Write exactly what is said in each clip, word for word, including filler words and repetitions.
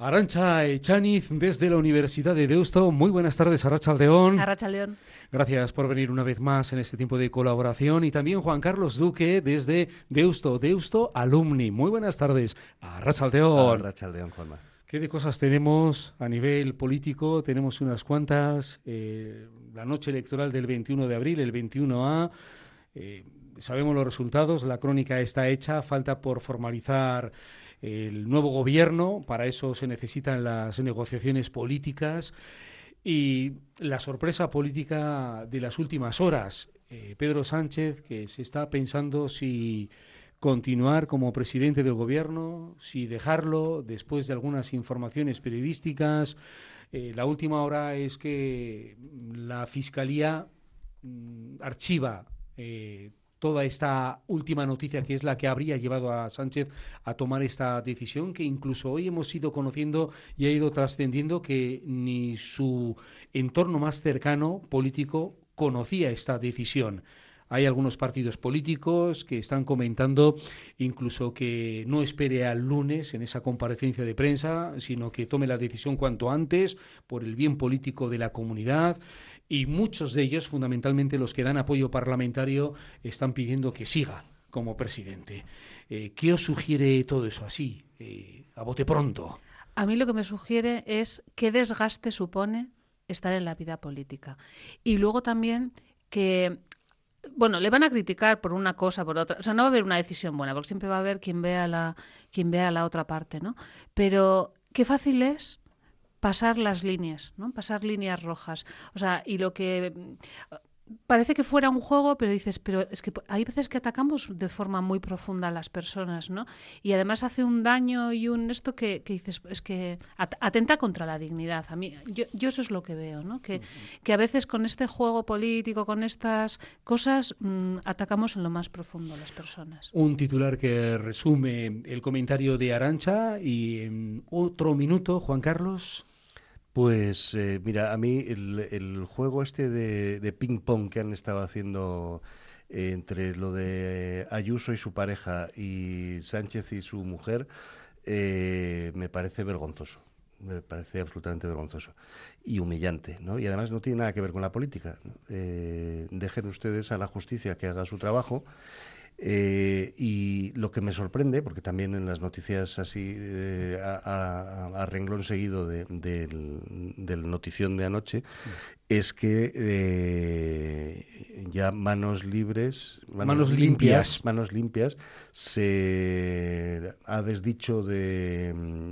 Arantxa Echaniz, desde la Universidad de Deusto. Muy buenas tardes, Arratsaldeon. Arratsaldeon. Gracias por venir una vez más en este tiempo de colaboración. Y también Juan Carlos Duque, desde Deusto, Deusto Alumni. Muy buenas tardes, Arratsaldeon. Arratsaldeon, Juanma. ¿Qué de cosas tenemos a nivel político? Tenemos unas cuantas. Eh, la noche electoral del veintiuno de abril, el veintiuno A. Eh, sabemos los resultados, la crónica está hecha, falta por formalizar el nuevo gobierno. Para eso se necesitan las negociaciones políticas y la sorpresa política de las últimas horas. Eh, Pedro Sánchez, que se está pensando si continuar como presidente del gobierno, si dejarlo, después de algunas informaciones periodísticas. Eh, la última hora es que la Fiscalía mm, archiva eh, toda esta última noticia, que es la que habría llevado a Sánchez a tomar esta decisión, que incluso hoy hemos ido conociendo y ha ido trascendiendo que ni su entorno más cercano político conocía esta decisión. Hay algunos partidos políticos que están comentando incluso que no espere al lunes en esa comparecencia de prensa, sino que tome la decisión cuanto antes por el bien político de la comunidad. Y muchos de ellos, fundamentalmente los que dan apoyo parlamentario, están pidiendo que siga como presidente. Eh, ¿Qué os sugiere todo eso así, eh, a bote pronto? A mí lo que me sugiere es qué desgaste supone estar en la vida política. Y luego también que, bueno, le van a criticar por una cosa, por otra. O sea, no va a haber una decisión buena, porque siempre va a haber quien vea la, quien vea la otra parte, ¿no? Pero qué fácil es pasar las líneas, ¿no? Pasar líneas rojas. O sea, y lo que parece que fuera un juego, pero dices, pero es que hay veces que atacamos de forma muy profunda a las personas, ¿no? Y además hace un daño y un esto que, que dices, es que atenta contra la dignidad. A mí, yo, yo eso es lo que veo, ¿no? Que, que a veces con este juego político, con estas cosas, mmm, atacamos en lo más profundo a las personas. Un titular que resume el comentario de Arantxa y en otro minuto, Juan Carlos. Pues eh, mira, a mí el, el juego este de, de ping-pong que han estado haciendo eh, entre lo de Ayuso y su pareja y Sánchez y su mujer eh, me parece vergonzoso, me parece absolutamente vergonzoso y humillante, ¿no? Y además no tiene nada que ver con la política, ¿no? Eh, dejen ustedes a la justicia que haga su trabajo. Eh, y lo que me sorprende, porque también en las noticias así eh, a, a, a renglón seguido de, de, del, del notición de anoche, es que eh, ya manos libres, manos, manos limpias, limpias, manos limpias, se ha desdicho de,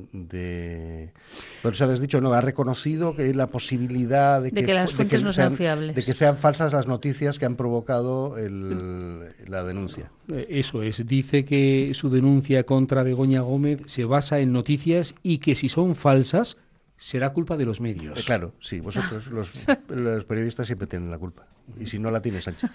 de bueno, se ha desdicho, no, ha reconocido que la posibilidad de, de que, que las fuentes de que no sean, sean fiables, de que sean falsas las noticias que han provocado el, la denuncia. Eso es, dice que su denuncia contra Begoña Gómez se basa en noticias y que si son falsas será culpa de los medios. Eh, claro, sí, vosotros los, los periodistas siempre tienen la culpa. Y si no la tiene Sánchez.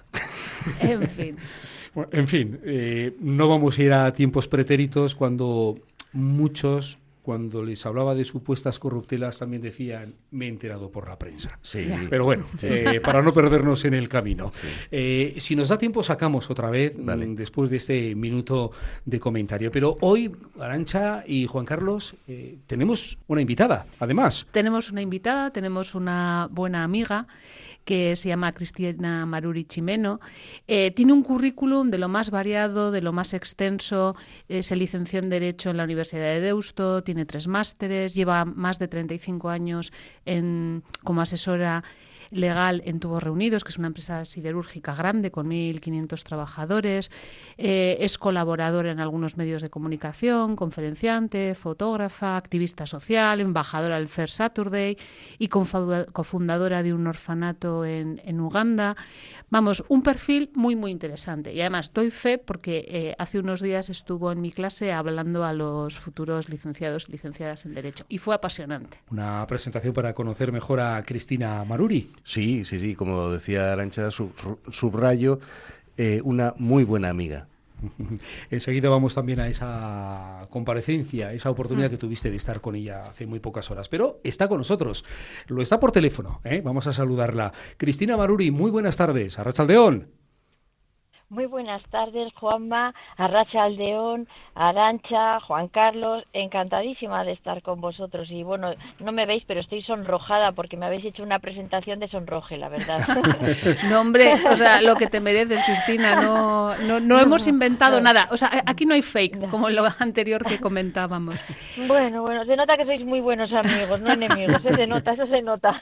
En fin. Bueno, en fin, eh, no vamos a ir a tiempos pretéritos cuando muchos, cuando les hablaba de supuestas corruptelas, también decían, me he enterado por la prensa. Sí. Pero bueno, sí. eh, para no perdernos en el camino. Sí. Eh, si nos da tiempo, sacamos otra vez, vale. m, después de este minuto de comentario. Pero hoy, Arantxa y Juan Carlos, eh, tenemos una invitada, además. Tenemos una invitada, tenemos una buena amiga que se llama Cristina Maruri Chimeno. Eh, tiene un currículum de lo más variado, de lo más extenso. Eh, se licenció en Derecho en la Universidad de Deusto, tiene tres másteres, lleva más de treinta y cinco años en, como asesora legal en Tubos Reunidos, que es una empresa siderúrgica grande con mil quinientos trabajadores. Eh, es colaboradora en algunos medios de comunicación, conferenciante, fotógrafa, activista social, embajadora del Fair Saturday y cofundadora de un orfanato en, en Uganda. Vamos, un perfil muy, muy interesante. Y además doy fe porque eh, hace unos días estuvo en mi clase hablando a los futuros licenciados y licenciadas en Derecho. Y fue apasionante. Una presentación para conocer mejor a Cristina Maruri. Sí, sí, sí, como decía Arantxa, sub, subrayo, eh, una muy buena amiga. Enseguida vamos también a esa comparecencia, esa oportunidad que tuviste de estar con ella hace muy pocas horas, pero está con nosotros, lo está por teléfono, ¿eh? Vamos a saludarla. Cristina Maruri, muy buenas tardes, Arratsaldeon. Muy buenas tardes, Juanma, Arracha Aldeón, Arantxa, Juan Carlos, encantadísima de estar con vosotros. Y bueno, no me veis, pero estoy sonrojada porque me habéis hecho una presentación de sonroje, la verdad. No, hombre, o sea, lo que te mereces, Cristina, no, no, no, no hemos inventado no, nada. O sea, aquí no hay fake, no. como lo anterior que comentábamos. Bueno, bueno, se nota que sois muy buenos amigos, no enemigos, ¿eh? se nota, eso se nota.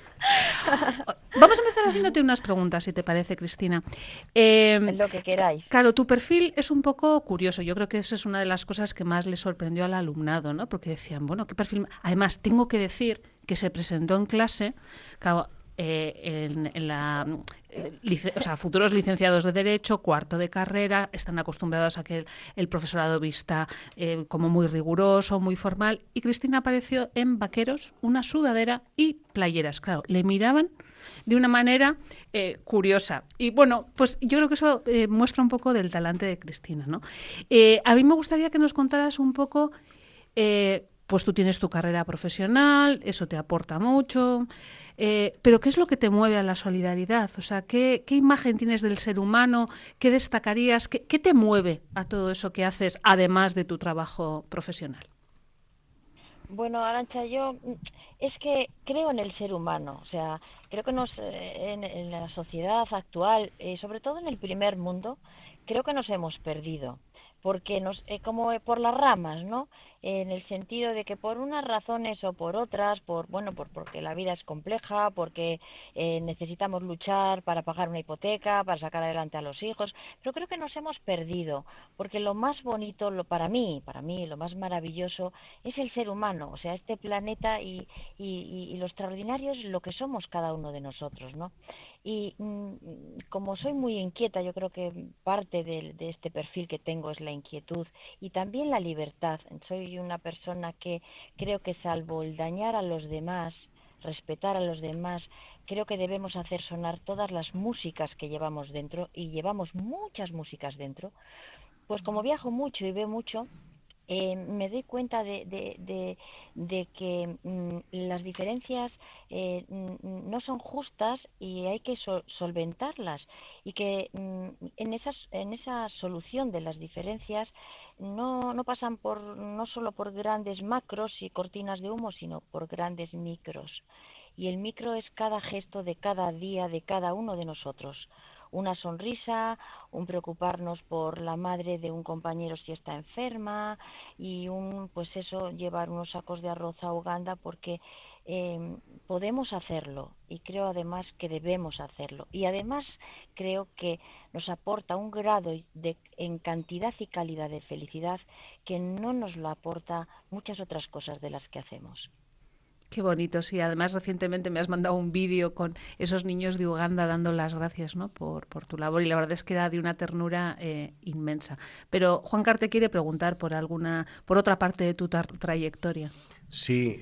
Vamos a empezar haciéndote unas preguntas, si te parece, Cristina. Eh, Lo que queráis. Claro, tu perfil es un poco curioso. Yo creo que eso es una de las cosas que más le sorprendió al alumnado, ¿no? Porque decían, bueno, ¿qué perfil? Además, tengo que decir que se presentó en clase, claro, eh, en, en la, eh, lic- o sea, futuros licenciados de Derecho, cuarto de carrera, están acostumbrados a que el, el profesorado vista eh, como muy riguroso, muy formal, y Cristina apareció en vaqueros, una sudadera y playeras. Claro, le miraban de una manera eh, curiosa. Y bueno, pues yo creo que eso eh, muestra un poco del talante de Cristina, ¿no? Eh, a mí me gustaría que nos contaras un poco, eh, pues tú tienes tu carrera profesional, eso te aporta mucho, eh, pero ¿qué es lo que te mueve a la solidaridad? O sea, ¿qué, qué imagen tienes del ser humano? ¿Qué destacarías? ¿Qué, qué te mueve a todo eso que haces, además de tu trabajo profesional? Bueno, Arantxa, yo es que creo en el ser humano, o sea, creo que nos, en, en la sociedad actual, eh, sobre todo en el primer mundo, creo que nos hemos perdido, porque nos, eh, como por las ramas, ¿no? En el sentido de que por unas razones o por otras, por bueno, por porque la vida es compleja, porque eh, necesitamos luchar para pagar una hipoteca, para sacar adelante a los hijos, pero creo que nos hemos perdido, porque lo más bonito, lo para mí, para mí, lo más maravilloso es el ser humano, o sea, este planeta y, y, y lo extraordinario es lo que somos cada uno de nosotros, ¿no? Y mmm, como soy muy inquieta, yo creo que parte de, de este perfil que tengo es la inquietud y también la libertad. Soy una persona que creo que salvo el dañar a los demás, respetar a los demás, creo que debemos hacer sonar todas las músicas que llevamos dentro, y llevamos muchas músicas dentro. Pues como viajo mucho y veo mucho, Eh, me doy cuenta de, de, de, de que mm, las diferencias eh, mm, no son justas y hay que sol solventarlas, y que mm, en, esas, en esa solución de las diferencias no, no pasan por, no solo por grandes macros y cortinas de humo, sino por grandes micros. Y el micro es cada gesto de cada día de cada uno de nosotros. Una sonrisa, un preocuparnos por la madre de un compañero si está enferma, y un, pues eso, llevar unos sacos de arroz a Uganda, porque eh, podemos hacerlo, y creo además que debemos hacerlo. Y además creo que nos aporta un grado de, en cantidad y calidad de felicidad que no nos lo aporta muchas otras cosas de las que hacemos. Qué bonito, sí. Además, recientemente me has mandado un vídeo con esos niños de Uganda dando las gracias, ¿no? por, por tu labor, y la verdad es que era de una ternura eh, inmensa. Pero Juan Carlos te quiere preguntar por alguna, por otra parte de tu tra trayectoria. Sí,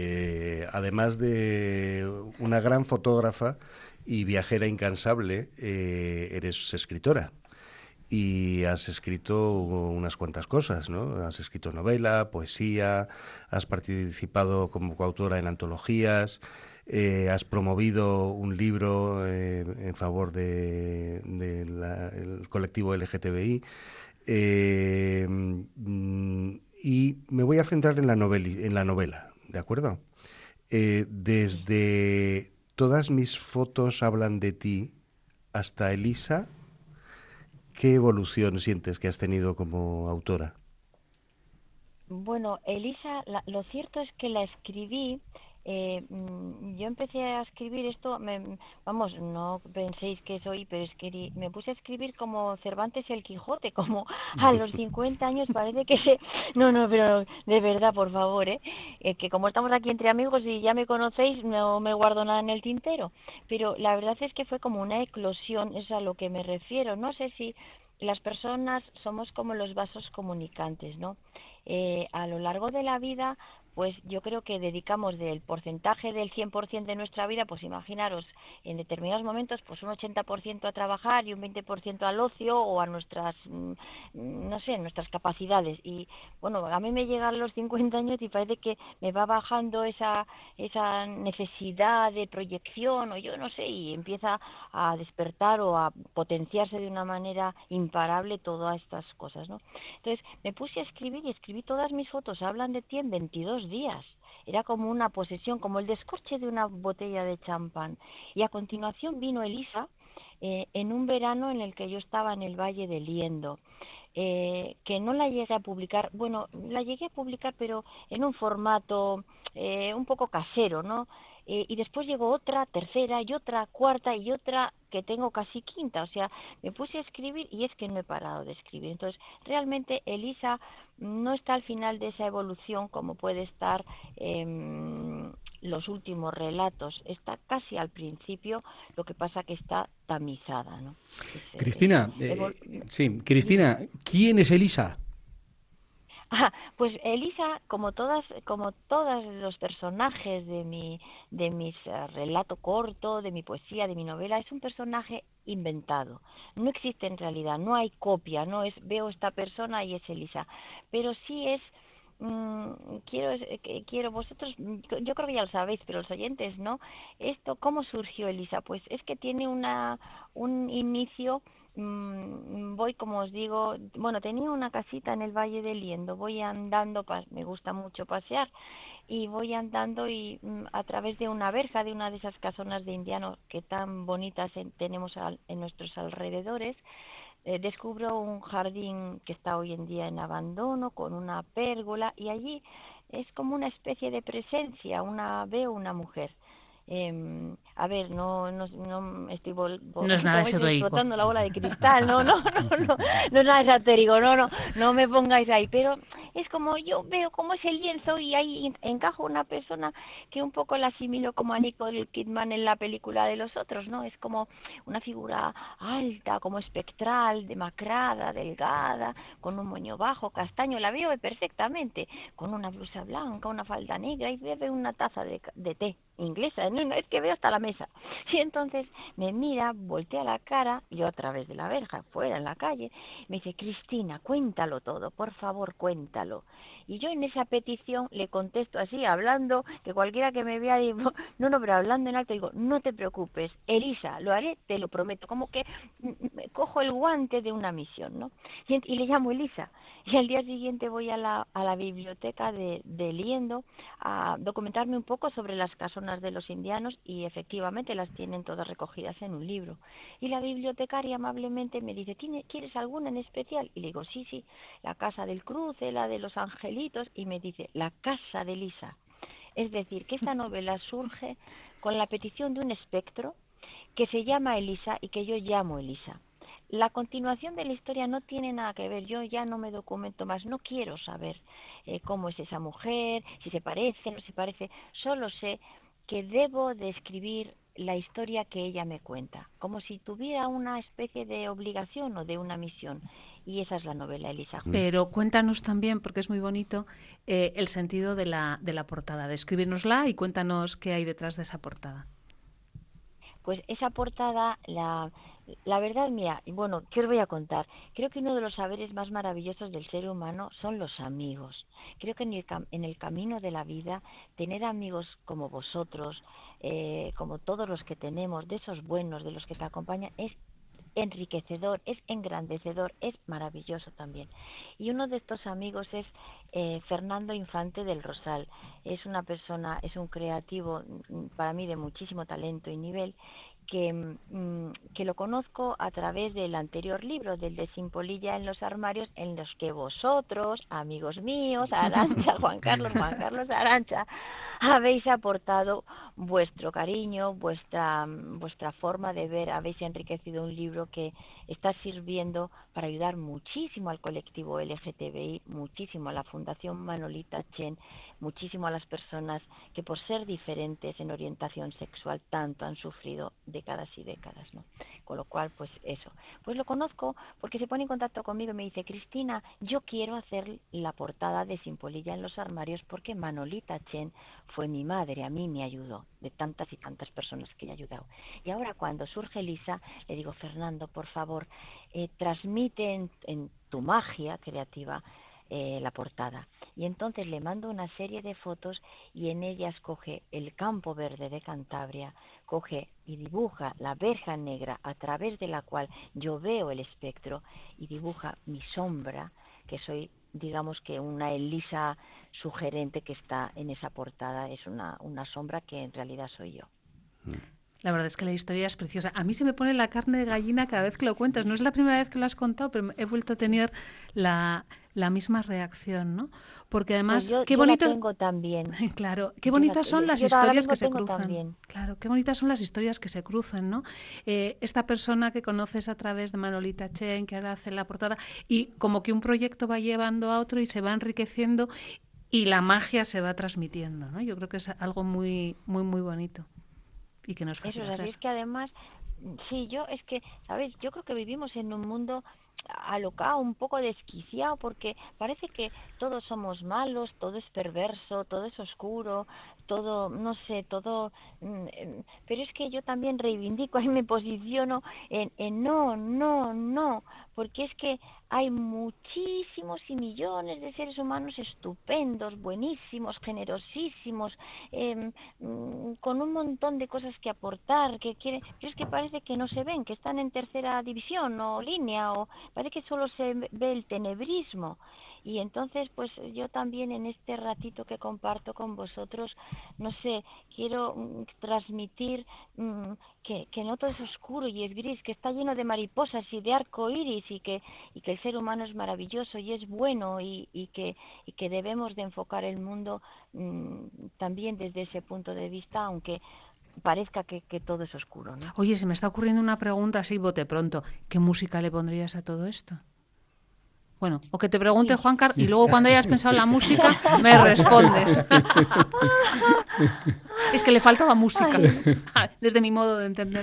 eh, además de una gran fotógrafa y viajera incansable, eh, eres escritora. Y has escrito unas cuantas cosas, ¿no? Has escrito novela, poesía, has participado como coautora en antologías, eh, has promovido un libro eh, en favor del de, de la, el colectivo L G T B I. Eh, y me voy a centrar en la, noveli, en la novela, ¿de acuerdo? Eh, desde Todas mis fotos hablan de ti hasta Elisa, ¿qué evolución sientes que has tenido como autora? Bueno, Elisa, la, lo cierto es que la escribí, eh, yo empecé a escribir esto, me, vamos, no penséis que soy, pero es que me puse a escribir como Cervantes y el Quijote, como a los cincuenta años parece que se... No, no, pero de verdad, por favor, ¿eh? Eh, que como estamos aquí entre amigos y ya me conocéis, no me guardo nada en el tintero, pero la verdad es que fue como una eclosión, es a lo que me refiero. No sé si las personas somos como los vasos comunicantes, ¿no? Eh, a lo largo de la vida, pues yo creo que dedicamos del porcentaje del cien por ciento de nuestra vida, pues imaginaros, en determinados momentos, pues un ochenta por ciento a trabajar y un veinte por ciento al ocio o a nuestras, no sé, nuestras capacidades. Y bueno, a mí me llegan los cincuenta años y parece que me va bajando esa, esa necesidad de proyección, o yo no sé, y empieza a despertar o a potenciarse de una manera imparable todas estas cosas, ¿no? Entonces me puse a escribir y escribí todas mis fotos, hablan de ti en veintidós días. Era como una posesión, como el descorche de una botella de champán. Y a continuación vino Elisa, eh, en un verano en el que yo estaba en el Valle de Liendo, eh, que no la llegué a publicar, bueno, la llegué a publicar, pero en un formato eh, un poco casero, ¿no? Eh, y después llegó otra, tercera, y otra, cuarta, y otra que tengo casi quinta. O sea, me puse a escribir y es que no he parado de escribir. Entonces, realmente Elisa no está al final de esa evolución como puede estar eh, los últimos relatos. Está casi al principio, lo que pasa que está tamizada, ¿no? Es, Cristina, eh, eh, sí, Cristina, ¿quién es Elisa? Ah, pues Elisa, como todas, como todos los personajes de mi, de mis uh, relato corto, de mi poesía, de mi novela, es un personaje inventado. No existe en realidad, no hay copia, no es veo esta persona y es Elisa, pero sí es mmm, quiero quiero vosotros, yo creo que ya lo sabéis, pero los oyentes no. Esto, ¿cómo surgió Elisa? Pues es que tiene una un inicio. Voy, como os digo, bueno, tenía una casita en el Valle de Liendo, voy andando, me gusta mucho pasear, y voy andando y a través de una verja de una de esas casonas de indianos que tan bonitas en, tenemos al, en nuestros alrededores, eh, descubro un jardín que está hoy en día en abandono, con una pérgola, y allí es como una especie de presencia, una veo una mujer. Eh, a ver, no, no, no estoy, vol, no es nada estoy explotando la bola de cristal, no, no, no, no, no es nada esotérico, no, no, no me pongáis ahí, pero es como yo veo cómo es el lienzo y ahí encajo una persona que un poco la asimilo como a Nicole Kidman en la película de Los Otros, ¿no? Es como una figura alta, como espectral, demacrada, delgada, con un moño bajo, castaño, la veo perfectamente, con una blusa blanca, una falda negra y bebe una taza de, de té inglesa, no, no, es que veo hasta la mesa. Y entonces me mira, voltea la cara, yo a través de la verja, fuera en la calle, me dice, Cristina, cuéntalo todo, por favor, cuéntalo. Y yo en esa petición le contesto así, hablando, que cualquiera que me vea digo, no, no, pero hablando en alto, digo, no te preocupes, Elisa, lo haré, te lo prometo, como que me cojo el guante de una misión, ¿no? Y, y le llamo Elisa. Y al día siguiente voy a la, a la biblioteca de, de Liendo a documentarme un poco sobre las casonas de los indianos y efectivamente las tienen todas recogidas en un libro. Y la bibliotecaria amablemente me dice, ¿quieres alguna en especial? Y le digo, sí, sí, la Casa del Cruce, la de los Angelitos, y me dice, la Casa de Elisa. Es decir, que esta novela surge con la petición de un espectro que se llama Elisa y que yo llamo Elisa. La continuación de la historia no tiene nada que ver, yo ya no me documento más, no quiero saber eh, cómo es esa mujer, si se parece, no se parece, solo sé que debo de escribir la historia que ella me cuenta, como si tuviera una especie de obligación o de una misión, y esa es la novela, Elisa. Pero cuéntanos también, porque es muy bonito, eh, el sentido de la, de la portada, descríbenosla y cuéntanos qué hay detrás de esa portada. Pues esa portada, la, la verdad, mira, bueno, ¿qué os voy a contar? Creo que uno de los saberes más maravillosos del ser humano son los amigos. Creo que en el, en el camino de la vida, tener amigos como vosotros, eh, como todos los que tenemos, de esos buenos, de los que te acompañan, es enriquecedor, es engrandecedor, es maravilloso también. Y uno de estos amigos es eh, Fernando Infante del Rosal. Es una persona, es un creativo para mí de muchísimo talento y nivel, que, mmm, que lo conozco a través del anterior libro, del de Sin polilla en los armarios, en los que vosotros, amigos míos, Arantxa, Juan Carlos, Juan Carlos Arantxa, habéis aportado vuestro cariño, vuestra, vuestra forma de ver. Habéis enriquecido un libro que está sirviendo para ayudar muchísimo al colectivo L G T B I, muchísimo a la Fundación Manolita Chen, muchísimo a las personas que por ser diferentes en orientación sexual tanto han sufrido décadas y décadas, ¿no? Con lo cual, pues eso. Pues lo conozco porque se pone en contacto conmigo y me dice: Cristina, yo quiero hacer la portada de Sin polilla en los armarios porque Manolita Chen fue mi madre, a mí me ayudó, de tantas y tantas personas que he ayudado. Y ahora cuando surge Elisa, le digo: Fernando, por favor, eh, transmite en, en tu magia creativa eh, la portada. Y entonces le mando una serie de fotos y en ellas coge el campo verde de Cantabria, coge y dibuja la verja negra a través de la cual yo veo el espectro y dibuja mi sombra, que soy, digamos que una Elisa sugerente que está en esa portada, es una, una sombra que en realidad soy yo. La verdad es que la historia es preciosa. A mí se me pone la carne de gallina cada vez que lo cuentas. No es la primera vez que lo has contado, pero he vuelto a tener la, la misma reacción, ¿no? Porque además, pues yo, qué yo bonito. La tengo también. Claro, qué bonitas yo son la, las yo historias que se tengo cruzan. También. Claro, qué bonitas son las historias que se cruzan, ¿no? Eh, esta persona que conoces a través de Manolita Chen, que ahora hace la portada, y como que un proyecto va llevando a otro y se va enriqueciendo y la magia se va transmitiendo, ¿no? Yo creo que es algo muy, muy, muy bonito. Y que no es fácil Eso es hacer. así, es que además, sí, yo, es que, ¿sabes? Yo creo que vivimos en un mundo alocado, un poco desquiciado, porque parece que todos somos malos, todo es perverso, todo es oscuro, todo, no sé, todo... Pero es que yo también reivindico y me posiciono en, en no, no, no, porque es que hay muchísimos y millones de seres humanos estupendos, buenísimos, generosísimos, eh, con un montón de cosas que aportar, que quieren, pero es que parece que no se ven, que están en tercera división o línea, o parece que solo se ve el tenebrismo. Y entonces, pues yo también en este ratito que comparto con vosotros, no sé, quiero mm, transmitir mm, que, que no todo es oscuro y es gris, que está lleno de mariposas y de arco iris, y que, y que el ser humano es maravilloso y es bueno, y, y, que, y que debemos de enfocar el mundo mm, también desde ese punto de vista, aunque parezca que, que todo es oscuro, ¿no? Oye, se me está ocurriendo una pregunta así, bote pronto. ¿Qué música le pondrías a todo esto? Bueno, o que te pregunte Juan Carlos y luego cuando hayas pensado en la música me respondes. Es que le faltaba música, desde mi modo de entender.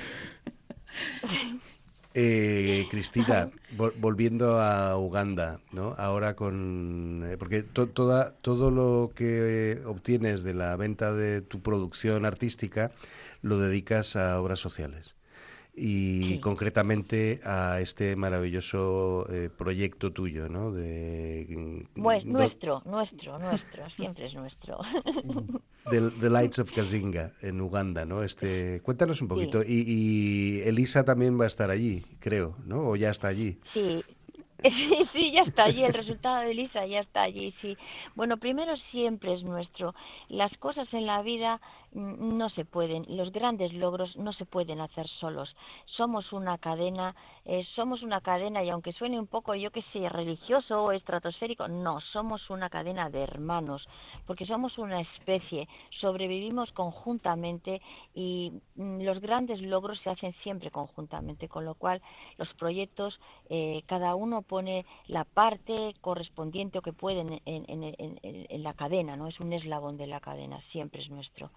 Eh, Cristina, vol volviendo a Uganda, ¿no? Ahora con... Eh, porque to toda, todo lo que obtienes de la venta de tu producción artística lo dedicas a obras sociales. Y Sí. concretamente a este maravilloso eh, proyecto tuyo, ¿no? De, Pues, do, nuestro, nuestro, nuestro, siempre es nuestro. The, The Lights of Kazinga, en Uganda, ¿no? Este, cuéntanos un poquito. Sí. Y, y Elisa también va a estar allí, creo, ¿no? O ya está allí. Sí. Sí, sí, ya está allí, el resultado de Elisa ya está allí, sí. Bueno, primero siempre es nuestro. Las cosas en la vida no se pueden, los grandes logros no se pueden hacer solos. Somos una cadena, eh, somos una cadena, y aunque suene un poco, yo que sé, religioso o estratosférico, no, somos una cadena de hermanos, porque somos una especie, sobrevivimos conjuntamente y mm, los grandes logros se hacen siempre conjuntamente, con lo cual los proyectos, eh, cada uno pone la parte correspondiente o que puede en, en, en, en, en la cadena, ¿no? Es un eslabón de la cadena, siempre es nuestro.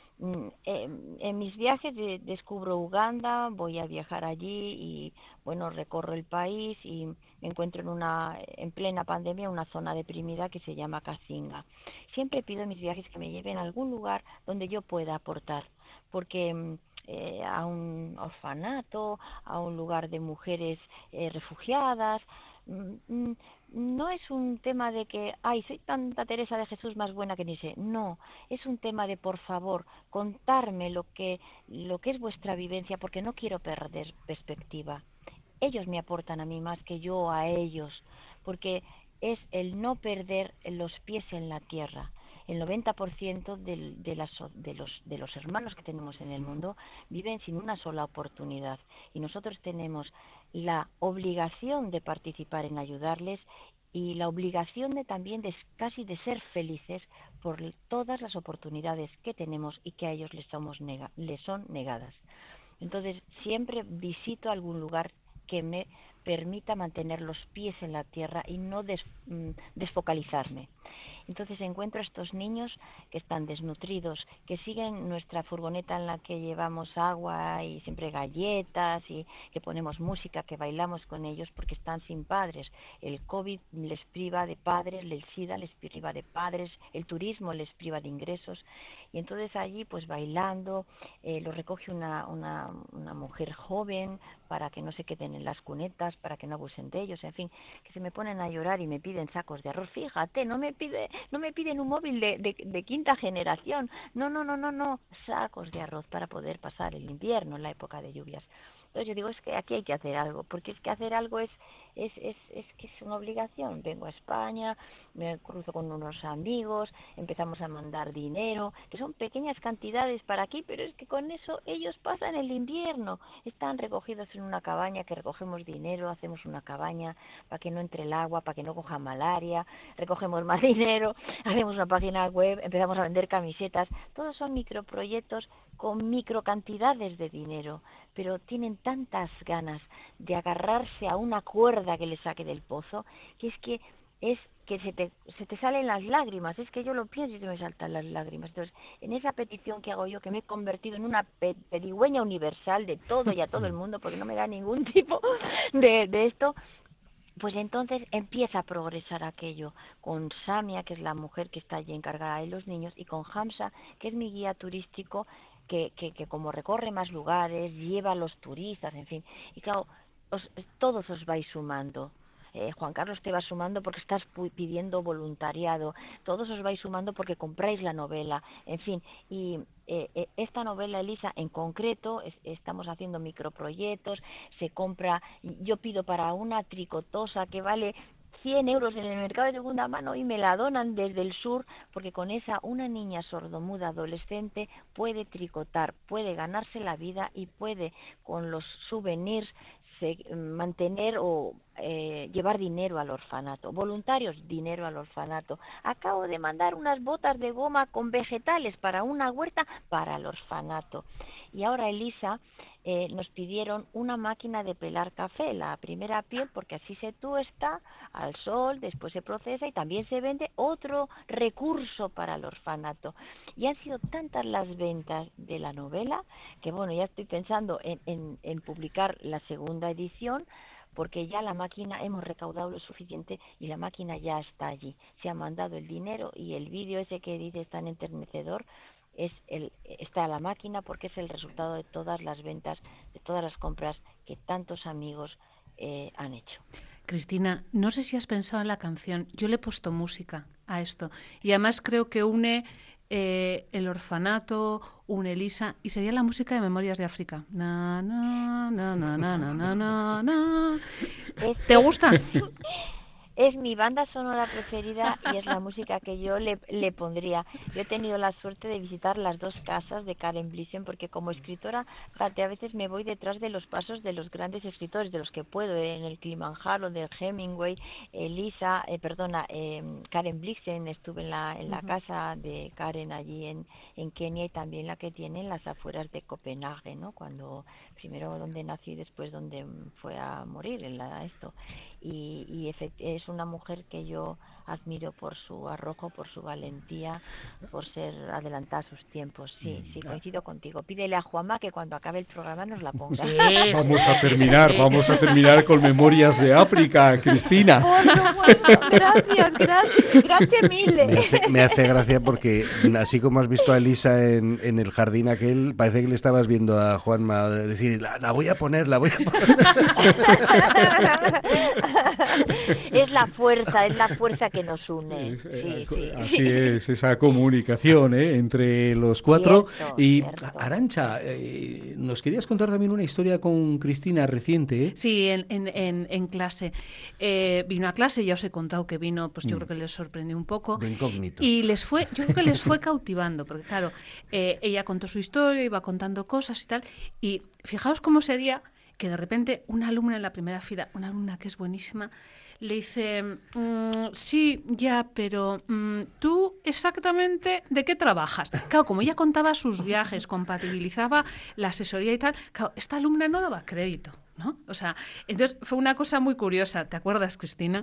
En, en mis viajes de, descubro Uganda, voy a viajar allí y bueno, recorro el país y me encuentro en una en plena pandemia una zona deprimida que se llama Kazinga. Siempre pido en mis viajes que me lleven a algún lugar donde yo pueda aportar, porque eh, a un orfanato, a un lugar de mujeres eh, refugiadas, mm, no es un tema de que, ay, soy tanta Teresa de Jesús más buena que ni sé. No, es un tema de, por favor, contarme lo que, lo que es vuestra vivencia, porque no quiero perder perspectiva. Ellos me aportan a mí más que yo a ellos, porque es el no perder los pies en la tierra. El noventa por ciento de, de, las, de, los, de los hermanos que tenemos en el mundo viven sin una sola oportunidad, y nosotros tenemos la obligación de participar en ayudarles y la obligación de también de casi de ser felices, por todas las oportunidades que tenemos y que a ellos les, somos nega, les son negadas. Entonces, siempre visito algún lugar que me permita mantener los pies en la tierra y no des, desfocalizarme. Entonces encuentro a estos niños que están desnutridos, que siguen nuestra furgoneta en la que llevamos agua y siempre galletas y que ponemos música, que bailamos con ellos porque están sin padres. El COVID les priva de padres, el SIDA les priva de padres, el turismo les priva de ingresos. Y entonces allí pues bailando, eh, los recoge una, una, una mujer joven para que no se queden en las cunetas, para que no abusen de ellos, en fin, que se me ponen a llorar y me piden sacos de arroz. Fíjate, no me pide, no me piden un móvil de, de, de quinta generación, no, no, no, no, no, sacos de arroz para poder pasar el invierno en la época de lluvias. Entonces yo digo, es que aquí hay que hacer algo, porque es que hacer algo es, es, es, es que es una obligación. Vengo a España, me cruzo con unos amigos, empezamos a mandar dinero, que son pequeñas cantidades para aquí, pero es que con eso ellos pasan el invierno. Están recogidos en una cabaña, que recogemos dinero, hacemos una cabaña para que no entre el agua, para que no coja malaria, recogemos más dinero, hacemos una página web, empezamos a vender camisetas. Todos son microproyectos con microcantidades de dinero, pero tienen tantas ganas de agarrarse a una cuerda que les saque del pozo, que es que es que se te, se te salen las lágrimas, es que yo lo pienso y se me saltan las lágrimas. Entonces, en esa petición que hago yo, que me he convertido en una pe pedigüeña universal de todo y a todo el mundo, porque no me da ningún tipo de, de esto, pues entonces empieza a progresar aquello con Samia, que es la mujer que está allí encargada de los niños, y con Hamza, que es mi guía turístico, que, que, que como recorre más lugares, lleva a los turistas, en fin. Y claro, os, todos os vais sumando. Eh, Juan Carlos te va sumando porque estás pidiendo voluntariado, todos os vais sumando porque compráis la novela, en fin, y eh, eh, esta novela, Elisa, en concreto, es, estamos haciendo microproyectos, se compra, yo pido para una tricotosa que vale cien euros en el mercado de segunda mano y me la donan desde el sur, porque con esa una niña sordomuda adolescente puede tricotar, puede ganarse la vida y puede con los souvenirs se, mantener o eh, llevar dinero al orfanato, voluntarios, dinero al orfanato. Acabo de mandar unas botas de goma con vegetales para una huerta para el orfanato. Y ahora, Elisa, eh, nos pidieron una máquina de pelar café, la primera piel, porque así se tuesta al sol, después se procesa y también se vende, otro recurso para el orfanato. Y han sido tantas las ventas de la novela que, bueno, ya estoy pensando en, en, en publicar la segunda edición, porque ya la máquina, hemos recaudado lo suficiente y la máquina ya está allí. Se ha mandado el dinero y el vídeo ese que dices tan enternecedor, es el, está a la máquina porque es el resultado de todas las ventas, de todas las compras que tantos amigos eh, han hecho. Cristina, no sé si has pensado en la canción. Yo le he puesto música a esto y además creo que une eh, el orfanato, une Elisa y sería la música de Memorias de África. Na, na, na, na, na, na, na, na. ¿Te gusta? Es mi banda sonora preferida y es la música que yo le, le pondría. Yo he tenido la suerte de visitar las dos casas de Karen Blixen porque como escritora a veces me voy detrás de los pasos de los grandes escritores, de los que puedo, en el Kilimanjaro, de Hemingway, Elisa, eh, perdona, eh, Karen Blixen, estuve en la, en la uh-huh. casa de Karen allí en, en Kenia y también la que tiene en las afueras de Copenhague, ¿no? Cuando primero donde nació y después donde fue a morir en la, esto. Y, y es una mujer que yo admiro por su arrojo, por su valentía, por ser adelantada a sus tiempos. Sí, sí, coincido contigo. Pídele a Juanma que cuando acabe el programa nos la ponga. Sí, vamos a terminar, sí. vamos a terminar con Memorias de África, Cristina. Bueno, gracias, gracias, gracias mil. Me hace, me hace gracia porque así como has visto a Elisa en, en el jardín aquel, parece que le estabas viendo a Juanma decir, la, la voy a poner, la voy a poner. Es la fuerza, es la fuerza que nos une. Es, sí, sí. Así sí. es, esa comunicación ¿eh? entre los cuatro. Cierto, y cierto. Arantxa, eh, nos querías contar también una historia con Cristina reciente. ¿eh? Sí, en, en, en, en clase. Eh, vino a clase, ya os he contado que vino, pues yo mm. creo que les sorprendió un poco. De incógnito. Y les fue, yo creo que les fue cautivando, porque claro, eh, ella contó su historia, iba contando cosas y tal. Y fijaos cómo sería que de repente una alumna en la primera fila, una alumna que es buenísima, le dice, mmm, sí, ya, pero mmm, tú exactamente ¿de qué trabajas? Claro, como ella contaba sus viajes, compatibilizaba la asesoría y tal, claro, esta alumna no daba crédito, ¿no? O sea, entonces fue una cosa muy curiosa, ¿te acuerdas, Cristina?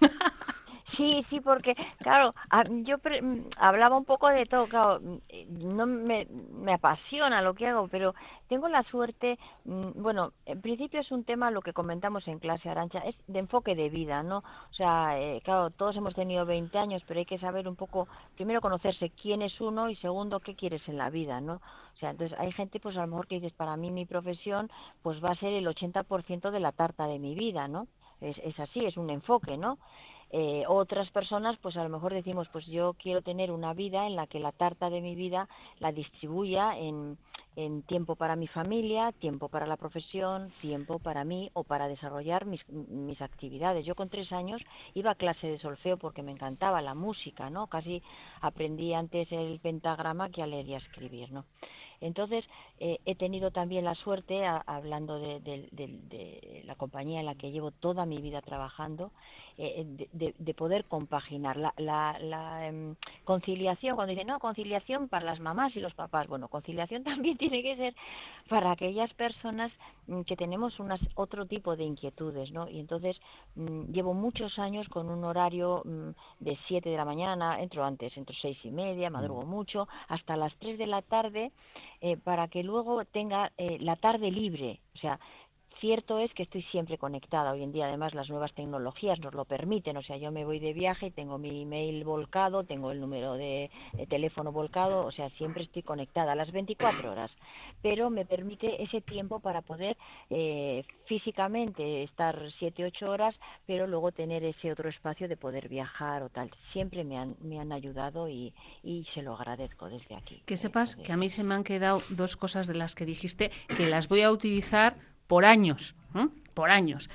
Sí, sí, porque, claro, a- yo pre- mm, hablaba un poco de todo, claro, mm, eh, no me, me apasiona lo que hago, pero tengo la suerte, mm, bueno, en principio es un tema, lo que comentamos en clase, Arantxa, es de enfoque de vida, ¿no? O sea, eh, claro, todos hemos tenido veinte años, pero hay que saber un poco, primero conocerse quién es uno y segundo, qué quieres en la vida, ¿no? O sea, entonces hay gente, pues a lo mejor que dices, para mí mi profesión, pues va a ser el ochenta por ciento de la tarta de mi vida, ¿no? Es, es así, es un enfoque, ¿no? Eh, otras personas, pues a lo mejor decimos, pues yo quiero tener una vida en la que la tarta de mi vida la distribuya en, en tiempo para mi familia, tiempo para la profesión, tiempo para mí o para desarrollar mis, mis actividades. Yo con tres años iba a clase de solfeo porque me encantaba la música, ¿no? Casi aprendí antes el pentagrama que a leer y a escribir, ¿no? Entonces, eh, he tenido también la suerte, a, hablando de, de, de, de la compañía en la que llevo toda mi vida trabajando, eh, de, de, de poder compaginar la, la, la eh, conciliación. Cuando dicen, no, conciliación para las mamás y los papás. Bueno, conciliación también tiene que ser para aquellas personas mm, que tenemos unas, otro tipo de inquietudes, ¿no? Y entonces mm, llevo muchos años con un horario mm, de siete de la mañana, entro antes, entro seis y media, madrugo mucho, hasta las tres de la tarde, eh, para que luego tenga eh, la tarde libre. O sea, cierto es que estoy siempre conectada. Hoy en día, además, las nuevas tecnologías nos lo permiten. O sea, yo me voy de viaje, tengo mi email volcado, tengo el número de, de teléfono volcado, o sea, siempre estoy conectada a las veinticuatro horas. Pero me permite ese tiempo para poder eh, físicamente estar siete ocho horas, pero luego tener ese otro espacio de poder viajar o tal. Siempre me han, me han ayudado y, y se lo agradezco desde aquí. Que sepas que a mí se me han quedado dos cosas de las que dijiste que las voy a utilizar por años, ¿eh? por años,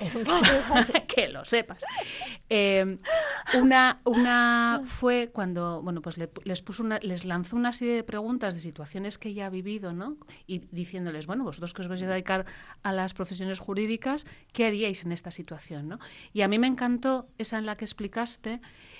que lo sepas. Eh, una, una fue cuando, bueno, pues le, les puso una, les lanzó una serie de preguntas de situaciones que ella ha vivido, ¿no? Y diciéndoles, bueno, vosotros que os vais a dedicar a las profesiones jurídicas, ¿qué haríais en esta situación, ¿no? Y a mí me encantó esa en la que explicaste.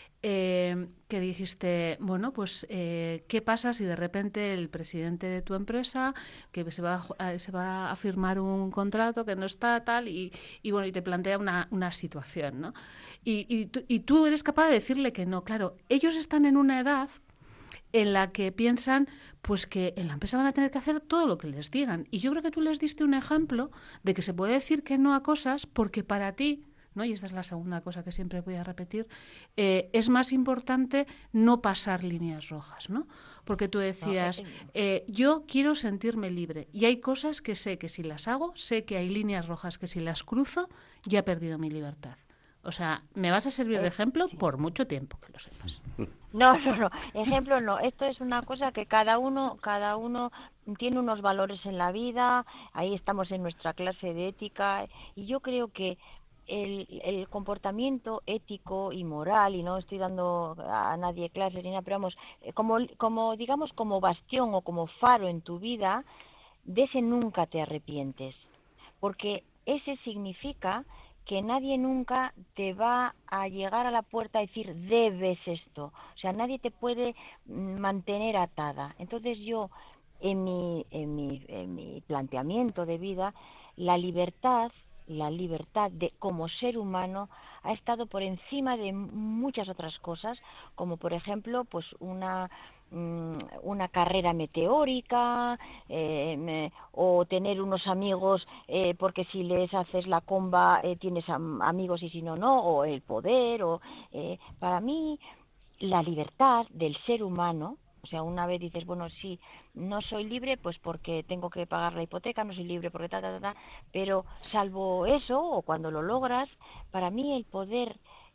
Eh, que dijiste, bueno, pues, eh, ¿qué pasa si de repente el presidente de tu empresa, que se va a, se va a firmar un contrato que no está tal, y, y bueno, y te plantea una, una situación, ¿no? Y, y, tú, y tú eres capaz de decirle que no. Claro, ellos están en una edad en la que piensan pues que en la empresa van a tener que hacer todo lo que les digan. Y yo creo que tú les diste un ejemplo de que se puede decir que no a cosas porque para ti, ¿no? Y esta es la segunda cosa que siempre voy a repetir, eh, es más importante no pasar líneas rojas, ¿no? Porque tú decías, eh, yo quiero sentirme libre y hay cosas que sé que si las hago, sé que hay líneas rojas que si las cruzo, ya he perdido mi libertad. O sea, me vas a servir de ejemplo por mucho tiempo, que lo sepas. No, no, no, ejemplo no. Esto es una cosa que cada uno, cada uno tiene unos valores en la vida. Ahí estamos en nuestra clase de ética y yo creo que el, el comportamiento ético y moral, y no estoy dando a nadie clases ni nada, pero vamos, como, como digamos como bastión o como faro en tu vida, de ese nunca te arrepientes, porque ese significa que nadie nunca te va a llegar a la puerta a decir debes esto, o sea, nadie te puede mantener atada. Entonces yo, en mi, en mi, en mi planteamiento de vida, la libertad, la libertad de como ser humano ha estado por encima de muchas otras cosas, como por ejemplo, pues una una carrera meteórica eh, me, o tener unos amigos eh, porque si les haces la comba eh, tienes am amigos y si no, no, o el poder, o eh, para mí la libertad del ser humano, o sea, una vez dices, bueno, sí, no soy libre pues porque tengo que pagar la hipoteca, no soy libre porque ta, ta, ta, ta, pero salvo eso, o cuando lo logras, para mí el poder...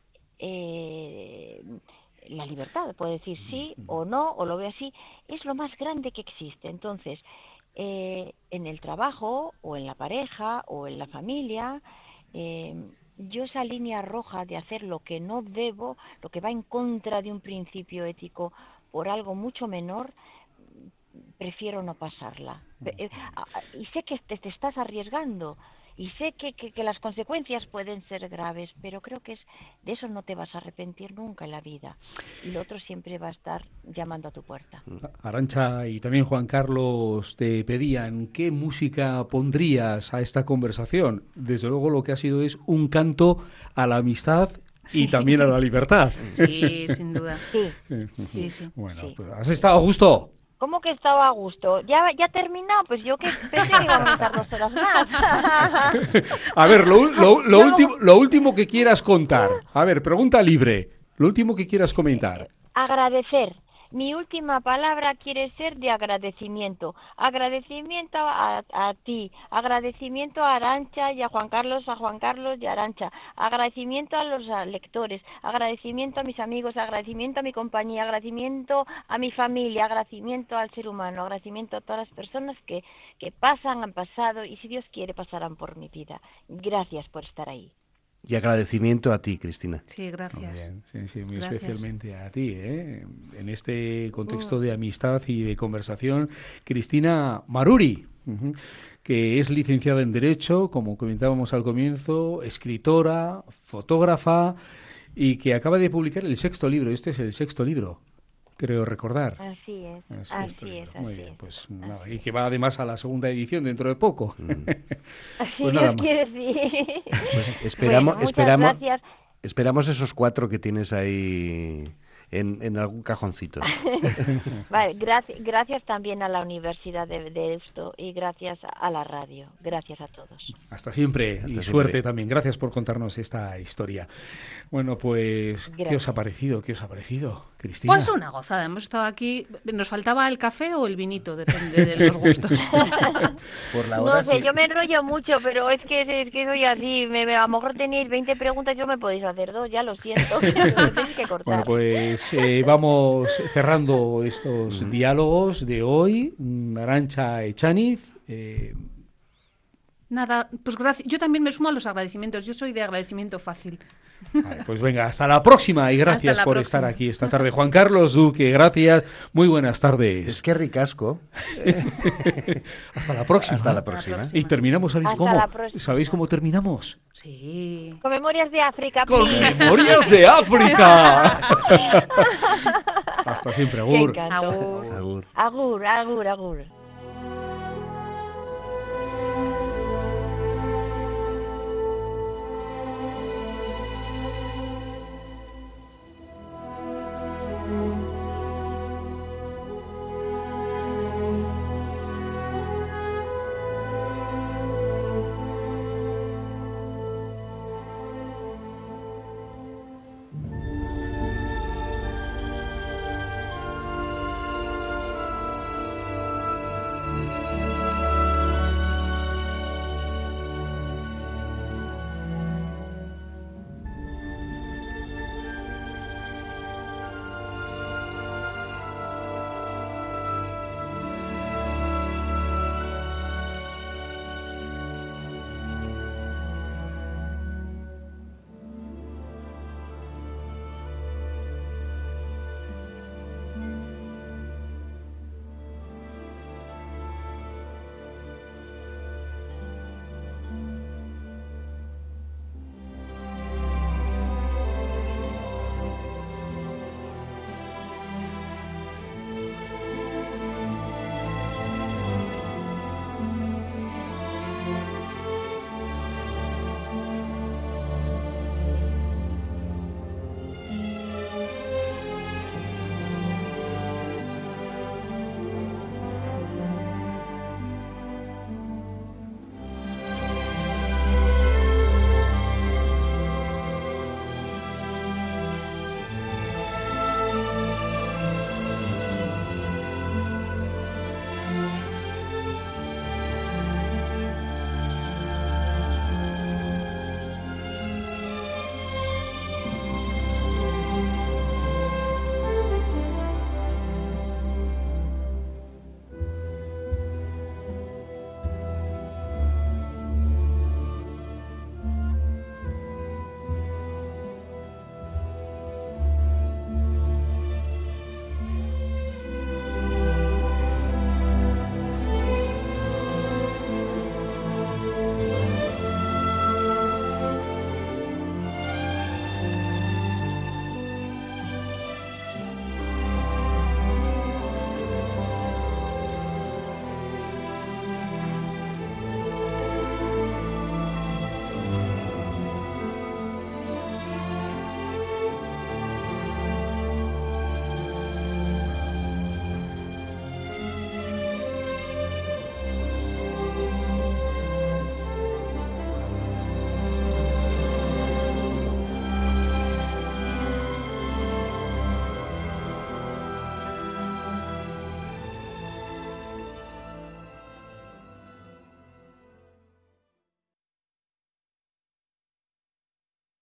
Eh, la libertad, puede decir sí o no, o lo veo así, es lo más grande que existe. Entonces, eh, en el trabajo, o en la pareja, o en la familia, eh, yo esa línea roja de hacer lo que no debo, lo que va en contra de un principio ético por algo mucho menor, prefiero no pasarla. Y sé que te, te estás arriesgando, y sé que, que, que las consecuencias pueden ser graves, pero creo que es de eso no te vas a arrepentir nunca en la vida, y lo otro siempre va a estar llamando a tu puerta. Arantxa y también Juan Carlos te pedían qué música pondrías a esta conversación. Desde luego lo que ha sido es un canto a la amistad y sí. también a la libertad. Sí, sin duda. Sí, sí, sí. Bueno, sí. pues, ¿has estado a gusto? ¿Cómo que estaba a gusto? ¿Ya, ya terminado? Pues yo que pensé que íbamos a estar dos horas más. A ver, lo, lo, lo, último, lo último que quieras contar. A ver, pregunta libre. Lo último que quieras comentar. Agradecer. Mi última palabra quiere ser de agradecimiento. Agradecimiento a, a ti, agradecimiento a Arantxa y a Juan Carlos, a Juan Carlos y a Arantxa. Agradecimiento a los lectores, agradecimiento a mis amigos, agradecimiento a mi compañía, agradecimiento a mi familia, agradecimiento al ser humano, agradecimiento a todas las personas que, que pasan, han pasado y si Dios quiere pasarán por mi vida. Gracias por estar ahí. Y agradecimiento a ti, Cristina. Sí, gracias. Muy bien, sí, sí, muy Gracias. especialmente a ti, ¿eh? En este contexto de amistad y de conversación, Cristina Maruri, uh-huh, que es licenciada en Derecho, como comentábamos al comienzo, escritora, fotógrafa y que acaba de publicar el sexto libro. Este es el sexto libro, creo recordar. Así es, Es así es. Muy así bien, es. pues nada, y que va además a la segunda edición dentro de poco. Mm. Así Pues nada Dios más. quiere, sí. Pues esperamos, Bueno, muchas esperamos, gracias. esperamos esos cuatro que tienes ahí en, en algún cajoncito. Vale, gracias, gracias también a la Universidad de, de esto y gracias a la radio. Gracias a todos. Hasta siempre Hasta y siempre. suerte también. Gracias por contarnos esta historia. Bueno, pues, ¿qué Gracias. os ha parecido? ¿Qué os ha parecido, Cristina? Pues una gozada. Hemos estado aquí. Nos faltaba el café o el vinito, depende de los gustos. Por la hora No sé, sí. yo me enrollo mucho, pero es que, es que soy así. Me, me- a lo mejor tenéis veinte preguntas, yo me podéis hacer dos, ya lo siento. Me tenéis que cortar. Bueno, pues eh, vamos cerrando estos diálogos de hoy. Mm, Arantxa Echaniz. Eh, Nada, pues gracias. Yo también me sumo a los agradecimientos. Yo soy de agradecimiento fácil. vale, pues venga, hasta la próxima y gracias Hasta la por próxima. estar aquí esta tarde. Juan Carlos Duque, gracias. Muy buenas tardes. Es que ricasco. Hasta la próxima. Hasta la próxima. próxima. Y terminamos, ¿sabéis Hasta cómo? la próxima. ¿Sabéis cómo terminamos? Sí. Con Memorias de África. Con please. Memorias de África. Hasta siempre, Qué agur. encanto. Agur. Agur. Agur, agur, agur.